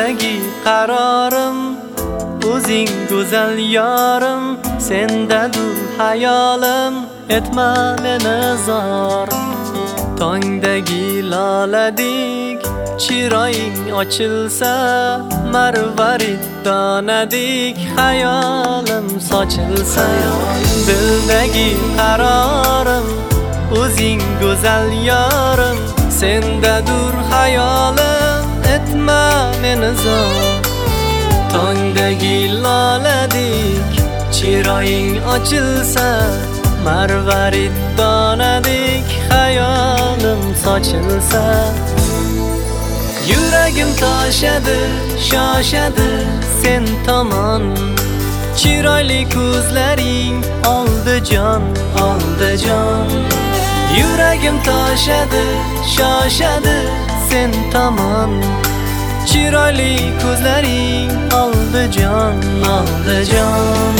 Dildagi qarorim o'zing go'zal yorim, sendadur hayolim, etma meni zor. Tongdagi loladek chiroying ochilsa, marvarid donadek hayolim sochilsa. Dildagi qarorim o'zing go'zal yorim, sendadur hayolim, etma meni zor. Tongdagi loladek chiroying ochilsa, marvarid donadek hayolim sochilsa. Yuragim toshadi, shoshadi sen tomon, chiroyli ko'zlaring oldijon, oldijon. Yuragim toshadi, shoshadi sen tomon, chiroyli ko'zlaring oldijon, oldijon.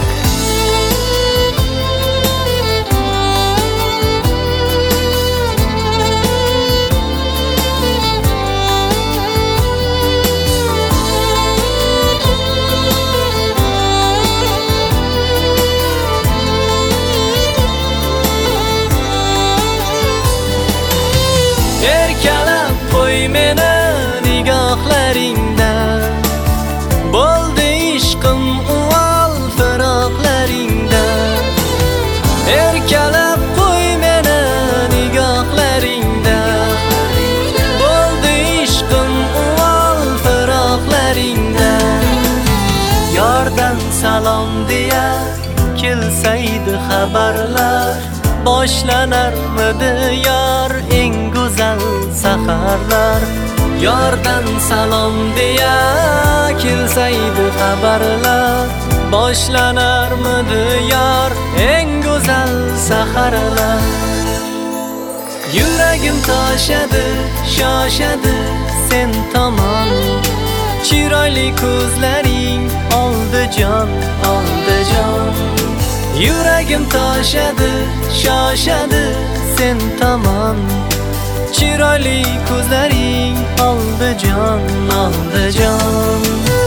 Erkalab qo'y meni nigohlaringdan, bo'ldi ishqim uvol firoqlaringdan. Erkalab qo'y meni nigohlaringdan, bo'ldi ishqim uvol firoqlaringdan. Yordan salom deya kelsaydi xabarlar, boshlanarmidi yor eng go'zal saharlar. Yordan salom deya kelsaydi xabarlar, boshlanarmidi yor eng go'zal saharlar. Yuragim toshadi, shoshadi sen tomon, chiroyli ko'zlaring oldijon, oldijon. Yuragim toshadi, shoshadi sen tomon, chiroyli ko'zlaring oldijon, oldijon.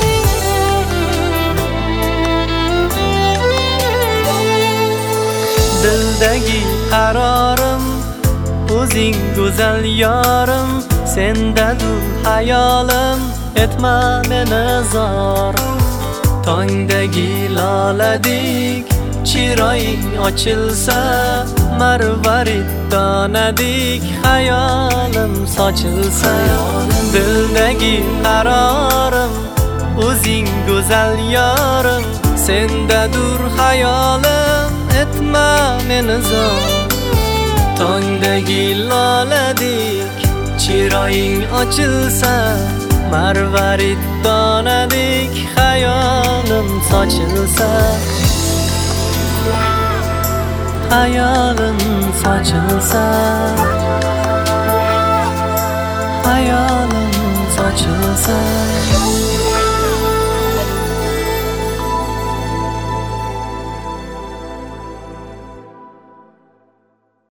Dildagi qarorim o'zing go'zal yorim, sendadur hayolim, etma meni zor. Tongdagi loladek chiroying ochilsa, marvarid donadek hayolim sochilsa. Dildagi qarorim o'zing go'zal yorim, sendadur hayolim, etma meni zor. Tongdagi loladek chiroying ochilsa, marvarid donadek hayolim sochilsa. Hayolim sochilsa, hayolim sochilsa.